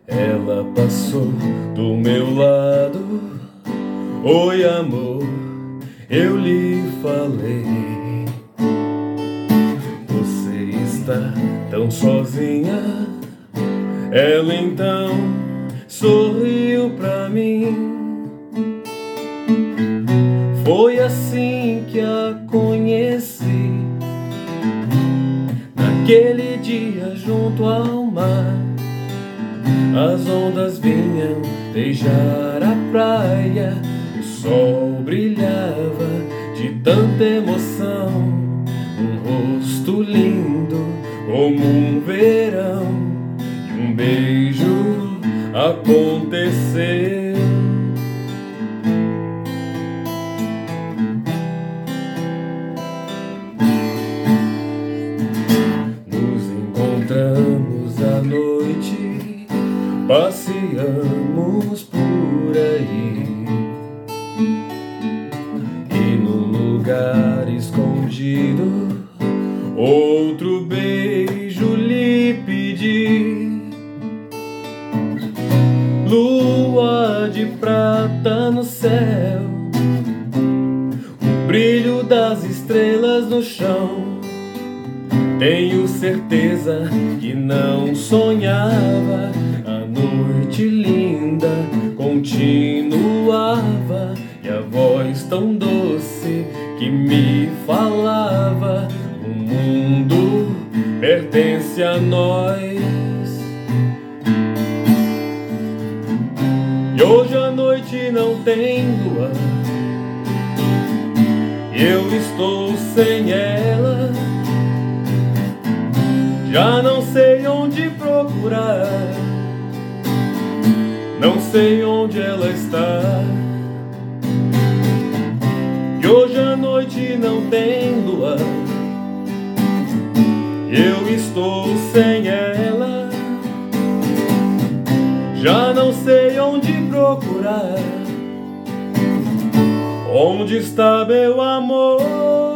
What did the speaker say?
Ela passou do meu lado. Oi, amor, eu lhe falei. Você está tão sozinha. Ela então sorriu pra mim. Foi assim que a conheci, naquele dia junto ao mar. As ondas vinham beijar a praia, o sol brilhava de tanta emoção. Um rosto lindo como um verão, e um beijo aconteceu. Nos encontramos à noite, passeamos por aí, e num lugar escondido outro beijo lhe pedi. Lua de prata no céu, o brilho das estrelas no chão. Tenho certeza que não sonhava. A noite linda continuava, e a voz tão doce que me falava: o mundo pertence a nós. E hoje a noite não tem lua, eu estou sem ela. Já não sei onde procurar, não sei onde ela está. E hoje a noite não tem lua, eu estou sem ela. Já não sei onde procurar, onde está meu amor?